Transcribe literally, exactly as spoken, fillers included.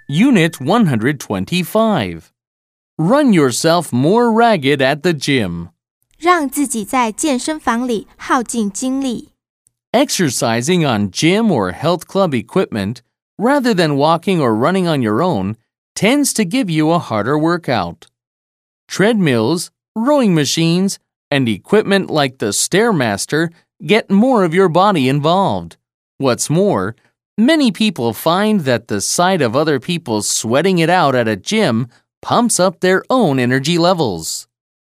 Unit one hundred twenty-five. Run yourself more ragged at the gym. 让自己在健身房里耗尽精力。 Exercising on gym or health club equipment, rather than walking or running on your own, tends to give you a harder workout. Treadmills, rowing machines, and equipment like the Stairmaster get more of your body involved. What's more, many people find that the sight of other people sweating it out at a gym pumps up their own energy levels.